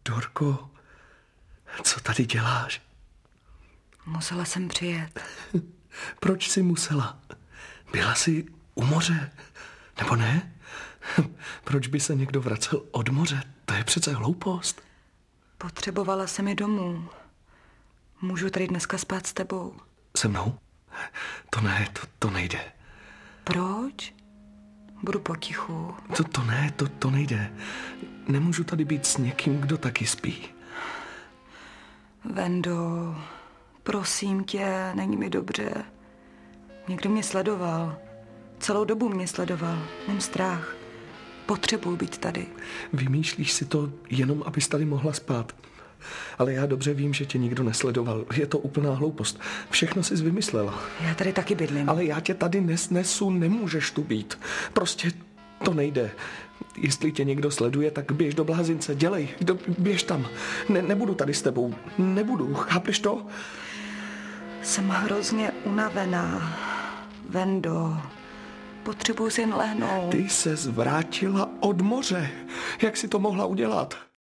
Dorko, co tady děláš? Musela jsem přijet. Proč jsi musela? Byla jsi u moře, nebo ne? Proč by se někdo vracel od moře? To je přece hloupost. Potřebovala jsem je domů. Můžu tady dneska spát s tebou. Se mnou? To ne, to nejde. Proč? Budu potichu. To nejde. Nemůžu tady být s někým, kdo taky spí. Vendo, prosím tě, není mi dobře. Někdo mě sledoval. Celou dobu mě sledoval. Mám strach. Potřebuji být tady. Vymýšlíš si to jenom, abys tady mohla spát. Ale já dobře vím, že tě nikdo nesledoval. Je to úplná hloupost. Všechno jsi vymyslela. Já tady taky bydlím. Ale já tě tady nesnesu, nemůžeš tu být. Prostě to nejde. Jestli tě někdo sleduje, tak běž do blázince, dělej, běž tam. Nebudu tady s tebou, nebudu, chápeš to? Jsem hrozně unavená. Vendo, potřebuji si jen lehnout. Ty se zvrátila od moře. Jak jsi to mohla udělat?